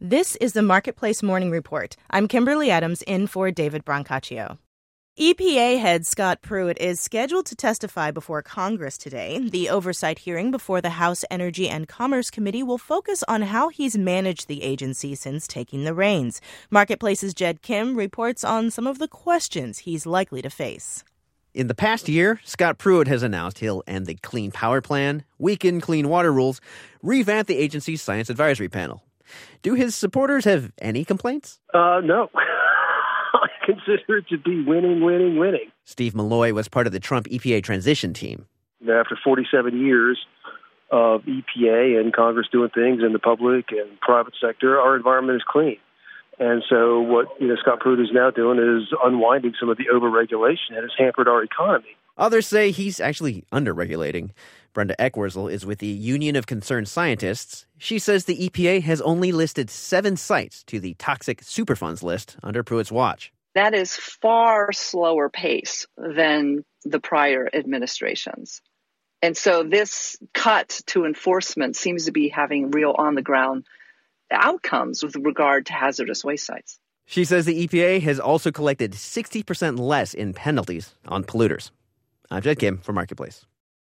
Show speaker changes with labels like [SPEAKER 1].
[SPEAKER 1] This is the Marketplace Morning Report. I'm Kimberly Adams in for David Brancaccio. EPA head Scott Pruitt is scheduled to testify before Congress today. The oversight hearing before the House Energy and Commerce Committee will focus on how he's managed the agency since taking the reins. Marketplace's Jed Kim reports on some of the questions he's likely to face.
[SPEAKER 2] In the past year, Scott Pruitt has announced he'll end the Clean Power Plan, weaken clean water rules, revamp the agency's Science Advisory Panel. Do his supporters have any complaints?
[SPEAKER 3] No. I consider it to be winning.
[SPEAKER 2] Steve Malloy was part of the Trump EPA transition team.
[SPEAKER 3] After 47 years of EPA and Congress doing things in the public and private sector, our environment is clean. And so what Scott Pruitt is now doing is unwinding some of the overregulation that has hampered our economy.
[SPEAKER 2] Others say he's actually under-regulating. Brenda Eckwurzel is with the Union of Concerned Scientists. She says the EPA has only listed 7 sites to the toxic Superfunds list under Pruitt's watch.
[SPEAKER 4] That is far slower pace than the prior administrations. And so this cut to enforcement seems to be having real on-the-ground outcomes with regard to hazardous waste sites.
[SPEAKER 2] She says the EPA has also collected 60% less in penalties on polluters. I'm Jed Kim for Marketplace.